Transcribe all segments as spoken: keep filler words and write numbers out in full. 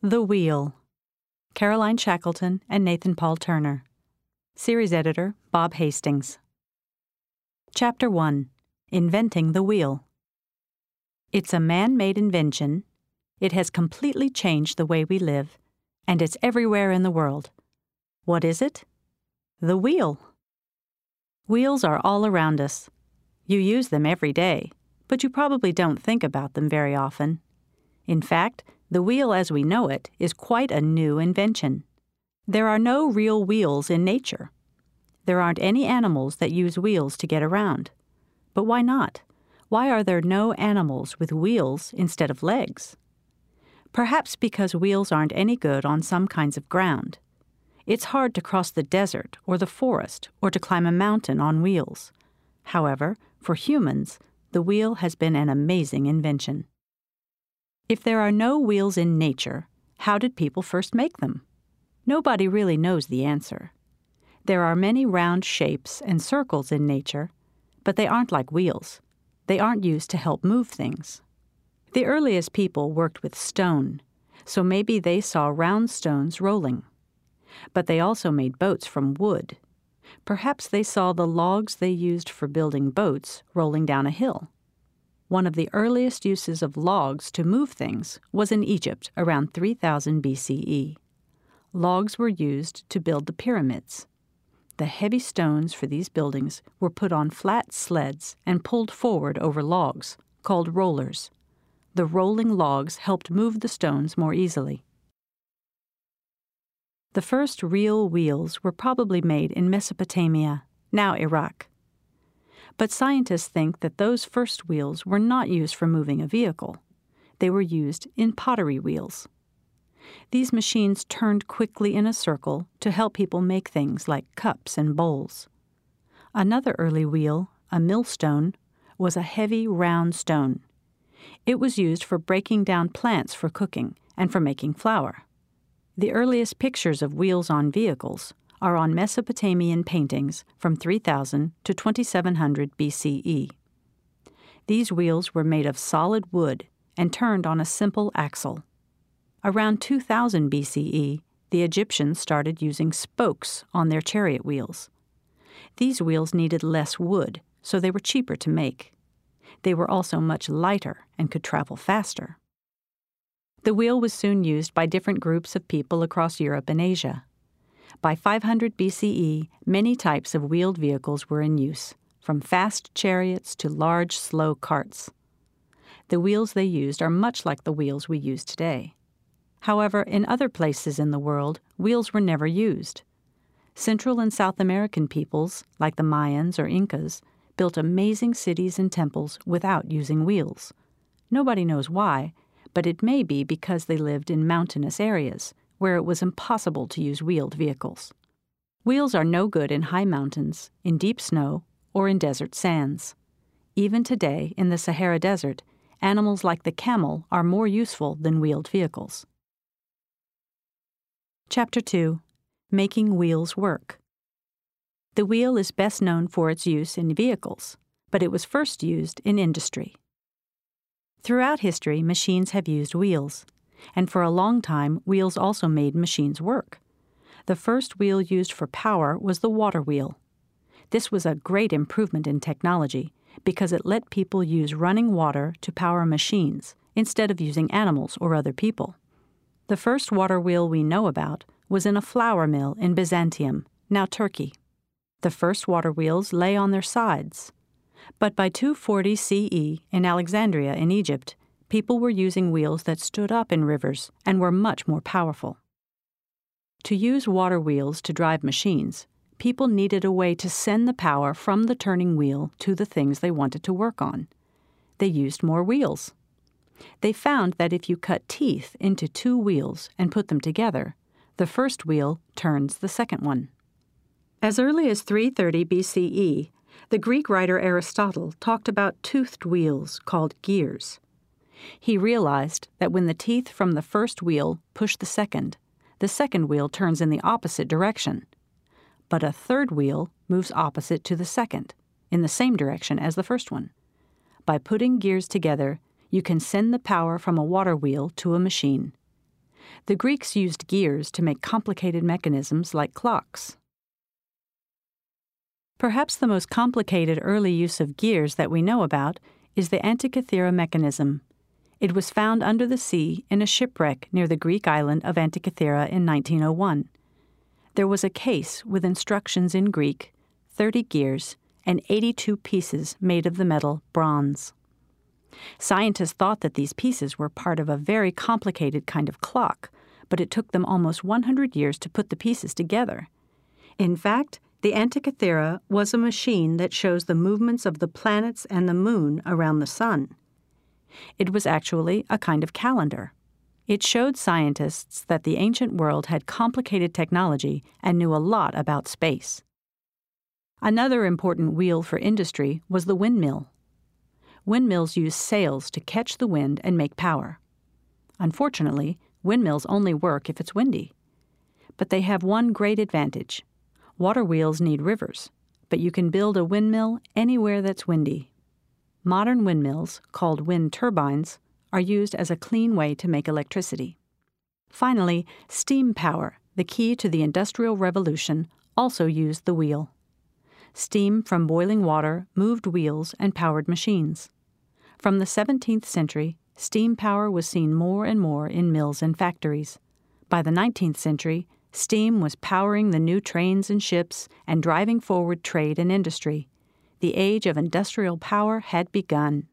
The Wheel. Caroline Shackleton and Nathan Paul Turner. Series editor, Bob Hastings. Chapter one. Inventing the Wheel. It's a man-made invention. It has completely changed the way we live, and it's everywhere in the world. What is it? The wheel. Wheels are all around us. You use them every day, but you probably don't think about them very often. In fact, the wheel as we know it is quite a new invention. There are no real wheels in nature. There aren't any animals that use wheels to get around. But why not? Why are there no animals with wheels instead of legs? Perhaps because wheels aren't any good on some kinds of ground. It's hard to cross the desert or the forest or to climb a mountain on wheels. However, for humans, the wheel has been an amazing invention. If there are no wheels in nature, how did people first make them? Nobody really knows the answer. There are many round shapes and circles in nature, but they aren't like wheels. They aren't used to help move things. The earliest people worked with stone, so maybe they saw round stones rolling. But they also made boats from wood. Perhaps they saw the logs they used for building boats rolling down a hill. One of the earliest uses of logs to move things was in Egypt around three thousand B C E. Logs were used to build the pyramids. The heavy stones for these buildings were put on flat sleds and pulled forward over logs, called rollers. The rolling logs helped move the stones more easily. The first real wheels were probably made in Mesopotamia, now Iraq. But scientists think that those first wheels were not used for moving a vehicle. They were used in pottery wheels. These machines turned quickly in a circle to help people make things like cups and bowls. Another early wheel, a millstone, was a heavy, round stone. It was used for breaking down plants for cooking and for making flour. The earliest pictures of wheels on vehicles are on Mesopotamian paintings from three thousand to twenty-seven hundred B C E. These wheels were made of solid wood and turned on a simple axle. Around two thousand B C E, the Egyptians started using spokes on their chariot wheels. These wheels needed less wood, so they were cheaper to make. They were also much lighter and could travel faster. The wheel was soon used by different groups of people across Europe and Asia. By five hundred B C E, many types of wheeled vehicles were in use, from fast chariots to large, slow carts. The wheels they used are much like the wheels we use today. However, in other places in the world, wheels were never used. Central and South American peoples, like the Mayans or Incas, built amazing cities and temples without using wheels. Nobody knows why, but it may be because they lived in mountainous areas, where it was impossible to use wheeled vehicles. Wheels are no good in high mountains, in deep snow, or in desert sands. Even today, in the Sahara Desert, animals like the camel are more useful than wheeled vehicles. Chapter two. Making Wheels Work. The wheel is best known for its use in vehicles, but it was first used in industry. Throughout history, machines have used wheels, and for a long time, wheels also made machines work. The first wheel used for power was the water wheel. This was a great improvement in technology because it let people use running water to power machines instead of using animals or other people. The first water wheel we know about was in a flour mill in Byzantium, now Turkey. The first water wheels lay on their sides. But by two forty C E in Alexandria in Egypt, people were using wheels that stood up in rivers and were much more powerful. To use water wheels to drive machines, people needed a way to send the power from the turning wheel to the things they wanted to work on. They used more wheels. They found that if you cut teeth into two wheels and put them together, the first wheel turns the second one. As early as three thirty B C E, the Greek writer Aristotle talked about toothed wheels called gears. He realized that when the teeth from the first wheel push the second, the second wheel turns in the opposite direction. But a third wheel moves opposite to the second, in the same direction as the first one. By putting gears together, you can send the power from a water wheel to a machine. The Greeks used gears to make complicated mechanisms like clocks. Perhaps the most complicated early use of gears that we know about is the Antikythera mechanism. It was found under the sea in a shipwreck near the Greek island of Antikythera in nineteen oh one. There was a case with instructions in Greek, thirty gears, and eighty-two pieces made of the metal bronze. Scientists thought that these pieces were part of a very complicated kind of clock, but it took them almost one hundred years to put the pieces together. In fact, the Antikythera was a machine that shows the movements of the planets and the moon around the sun. It was actually a kind of calendar. It showed scientists that the ancient world had complicated technology and knew a lot about space. Another important wheel for industry was the windmill. Windmills use sails to catch the wind and make power. Unfortunately, windmills only work if it's windy. But they have one great advantage. Water wheels need rivers, but you can build a windmill anywhere that's windy. Modern windmills, called wind turbines, are used as a clean way to make electricity. Finally, steam power, the key to the Industrial Revolution, also used the wheel. Steam from boiling water moved wheels and powered machines. From the seventeenth century, steam power was seen more and more in mills and factories. By the nineteenth century, steam was powering the new trains and ships and driving forward trade and industry. The age of industrial power had begun.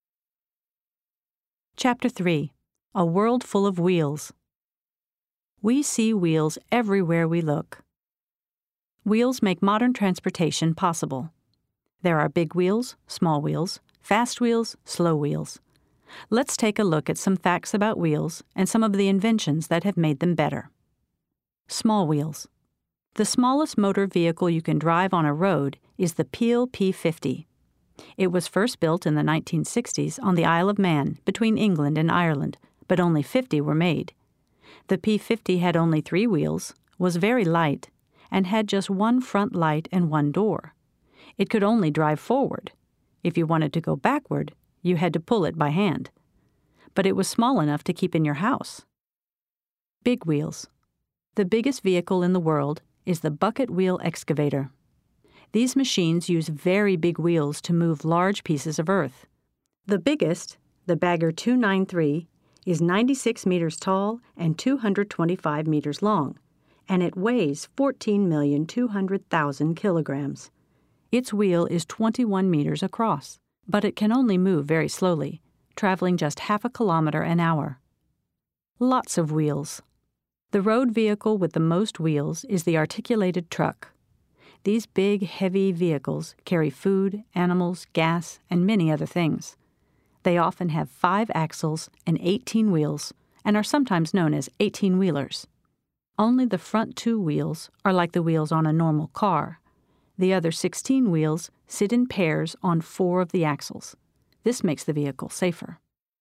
Chapter three. A World Full of Wheels. We see wheels everywhere we look. Wheels make modern transportation possible. There are big wheels, small wheels, fast wheels, slow wheels. Let's take a look at some facts about wheels and some of the inventions that have made them better. Small wheels. The smallest motor vehicle you can drive on a road is the Peel P fifty. It was first built in the nineteen sixties on the Isle of Man between England and Ireland, but only fifty were made. The P fifty had only three wheels, was very light, and had just one front light and one door. It could only drive forward. If you wanted to go backward, you had to pull it by hand. But it was small enough to keep in your house. Big wheels. The biggest vehicle in the world is the bucket wheel excavator. These machines use very big wheels to move large pieces of earth. The biggest, the Bagger two ninety-three, is ninety-six meters tall and two hundred twenty-five meters long, and it weighs fourteen million two hundred thousand kilograms. Its wheel is twenty-one meters across, but it can only move very slowly, traveling just half a kilometer an hour. Lots of wheels. The road vehicle with the most wheels is the articulated truck. These big, heavy vehicles carry food, animals, gas, and many other things. They often have five axles and eighteen wheels, and are sometimes known as eighteen-wheelers. Only the front two wheels are like the wheels on a normal car. The other sixteen wheels sit in pairs on four of the axles. This makes the vehicle safer.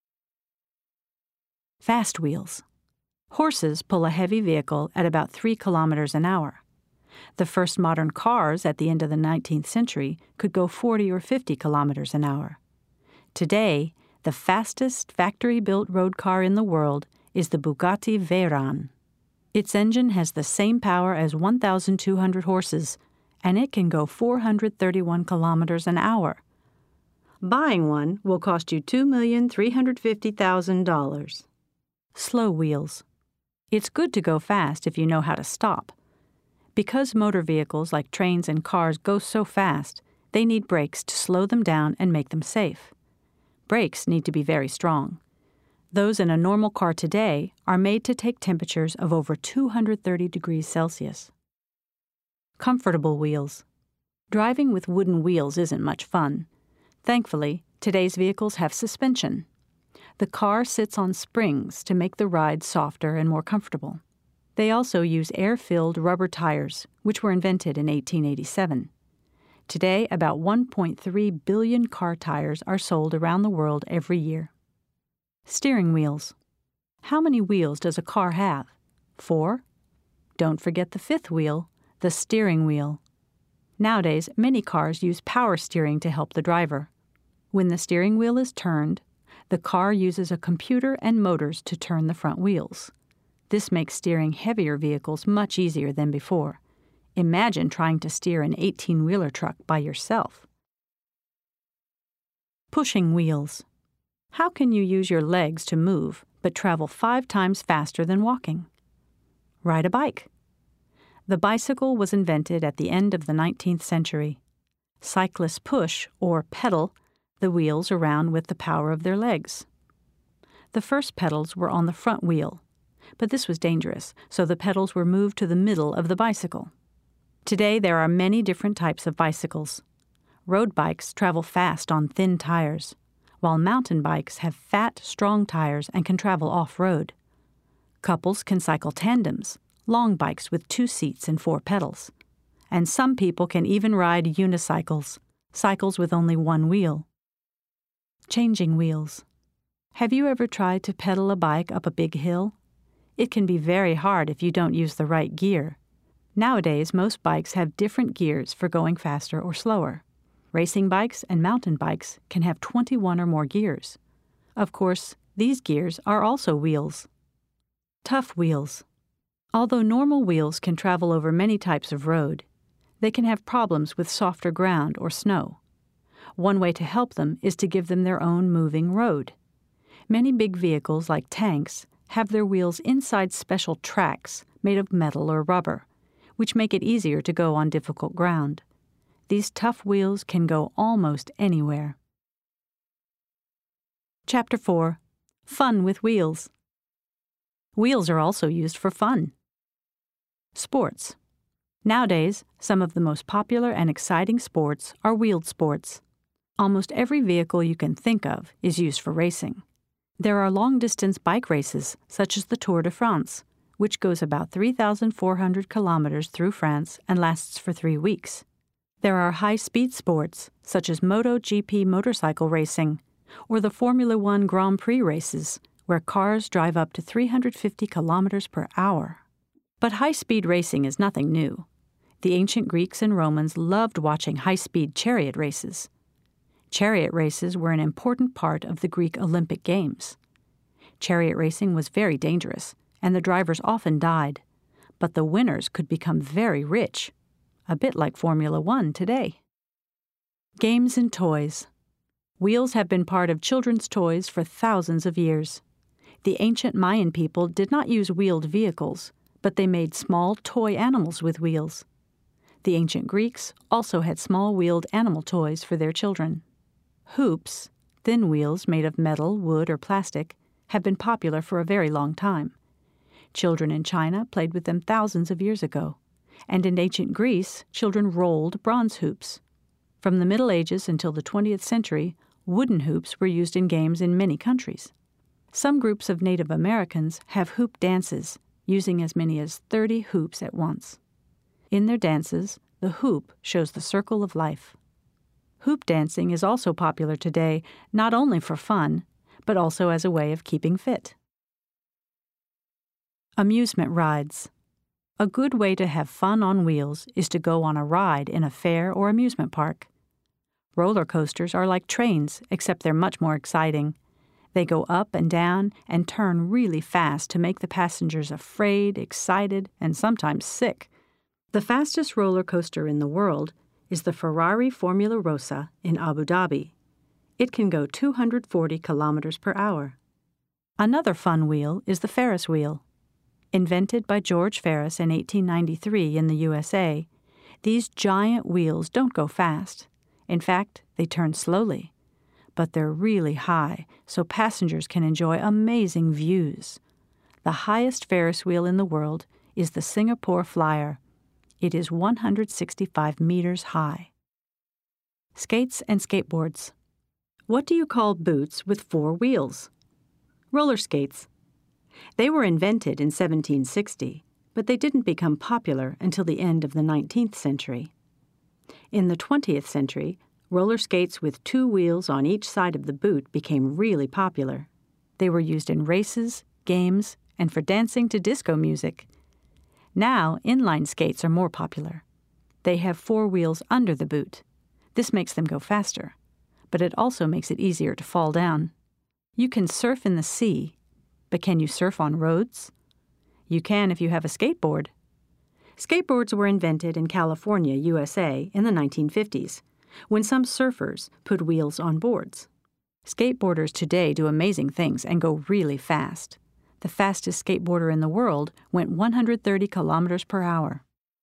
Fast wheels. Horses pull a heavy vehicle at about three kilometers an hour. The first modern cars at the end of the nineteenth century could go forty or fifty kilometers an hour. Today, the fastest factory-built road car in the world is the Bugatti Veyron. Its engine has the same power as one thousand two hundred horses, and it can go four hundred thirty-one kilometers an hour. Buying one will cost you two million three hundred fifty thousand dollars. Slow wheels. It's good to go fast if you know how to stop. Because motor vehicles like trains and cars go so fast, they need brakes to slow them down and make them safe. Brakes need to be very strong. Those in a normal car today are made to take temperatures of over two hundred thirty degrees Celsius. Comfortable wheels. Driving with wooden wheels isn't much fun. Thankfully, today's vehicles have suspension. The car sits on springs to make the ride softer and more comfortable. They also use air-filled rubber tires, which were invented in eighteen eighty-seven. Today, about one point three billion car tires are sold around the world every year. Steering wheels. How many wheels does a car have? Four? Don't forget the fifth wheel, the steering wheel. Nowadays, many cars use power steering to help the driver. When the steering wheel is turned, the car uses a computer and motors to turn the front wheels. This makes steering heavier vehicles much easier than before. Imagine trying to steer an eighteen-wheeler truck by yourself. Pushing wheels. How can you use your legs to move but travel five times faster than walking? Ride a bike. The bicycle was invented at the end of the nineteenth century. Cyclists push, or pedal, the wheels around with the power of their legs. The first pedals were on the front wheel, but this was dangerous, so the pedals were moved to the middle of the bicycle. Today there are many different types of bicycles. Road bikes travel fast on thin tires, while mountain bikes have fat, strong tires and can travel off-road. Couples can cycle tandems, long bikes with two seats and four pedals. And some people can even ride unicycles, cycles with only one wheel. Changing wheels. Have you ever tried to pedal a bike up a big hill? It can be very hard if you don't use the right gear. Nowadays, most bikes have different gears for going faster or slower. Racing bikes and mountain bikes can have twenty-one or more gears. Of course, these gears are also wheels. Tough wheels. Although normal wheels can travel over many types of road, they can have problems with softer ground or snow. One way to help them is to give them their own moving road. Many big vehicles, like tanks, have their wheels inside special tracks made of metal or rubber, which make it easier to go on difficult ground. These tough wheels can go almost anywhere. Chapter four. Fun with wheels. Wheels are also used for fun. Sports. Nowadays, some of the most popular and exciting sports are wheeled sports. Almost every vehicle you can think of is used for racing. There are long-distance bike races, such as the Tour de France, which goes about three thousand four hundred kilometers through France and lasts for three weeks. There are high-speed sports, such as MotoGP motorcycle racing, or the Formula One Grand Prix races, where cars drive up to three hundred fifty kilometers per hour. But high-speed racing is nothing new. The ancient Greeks and Romans loved watching high-speed chariot races. Chariot races were an important part of the Greek Olympic Games. Chariot racing was very dangerous, and the drivers often died, but the winners could become very rich, a bit like Formula One today. Games and toys. Wheels have been part of children's toys for thousands of years. The ancient Mayan people did not use wheeled vehicles, but they made small toy animals with wheels. The ancient Greeks also had small wheeled animal toys for their children. Hoops, thin wheels made of metal, wood, or plastic, have been popular for a very long time. Children in China played with them thousands of years ago, and in ancient Greece, children rolled bronze hoops. From the Middle Ages until the twentieth century, wooden hoops were used in games in many countries. Some groups of Native Americans have hoop dances, using as many as thirty hoops at once. In their dances, the hoop shows the circle of life. Hoop dancing is also popular today, not only for fun, but also as a way of keeping fit. Amusement rides. A good way to have fun on wheels is to go on a ride in a fair or amusement park. Roller coasters are like trains, except they're much more exciting. They go up and down and turn really fast to make the passengers afraid, excited, and sometimes sick. The fastest roller coaster in the world is the Ferrari Formula Rossa in Abu Dhabi. It can go two hundred forty kilometers per hour. Another fun wheel is the Ferris wheel. Invented by George Ferris in eighteen ninety-three in the U S A, these giant wheels don't go fast. In fact, they turn slowly. But they're really high, so passengers can enjoy amazing views. The highest Ferris wheel in the world is the Singapore Flyer. It is one hundred sixty-five meters high. Skates and skateboards. What do you call boots with four wheels? Roller skates. They were invented in seventeen sixty, but they didn't become popular until the end of the nineteenth century. In the twentieth century, roller skates with two wheels on each side of the boot became really popular. They were used in races, games, and for dancing to disco music. Now, inline skates are more popular. They have four wheels under the boot. This makes them go faster, but it also makes it easier to fall down. You can surf in the sea, but can you surf on roads? You can if you have a skateboard. Skateboards were invented in California, U S A, in the nineteen fifties, when some surfers put wheels on boards. Skateboarders today do amazing things and go really fast. The fastest skateboarder in the world went one hundred thirty kilometers per hour.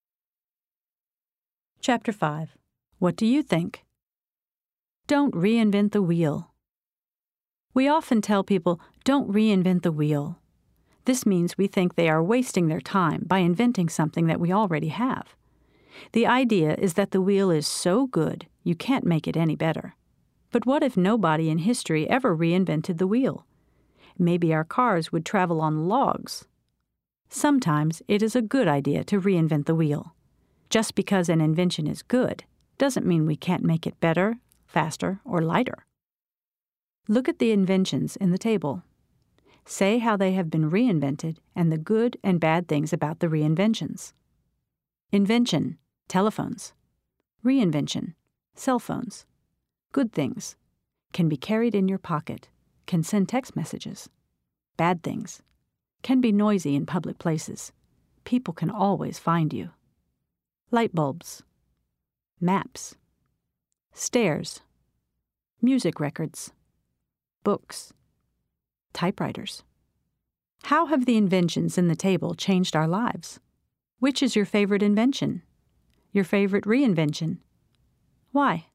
Chapter five. What do you think? Don't reinvent the wheel. We often tell people, don't reinvent the wheel. This means we think they are wasting their time by inventing something that we already have. The idea is that the wheel is so good you can't make it any better. But what if nobody in history ever reinvented the wheel? Maybe our cars would travel on logs. Sometimes it is a good idea to reinvent the wheel. Just because an invention is good doesn't mean we can't make it better, faster, or lighter. Look at the inventions in the table. Say how they have been reinvented and the good and bad things about the reinventions. Invention, telephones. Reinvention, cell phones. Good things, can be carried in your pocket, can send text messages. Bad things, can be noisy in public places. People can always find you. Light bulbs. Maps. Stairs. Music records. Books. Typewriters. How have the inventions in the table changed our lives? Which is your favorite invention? Your favorite reinvention? Why?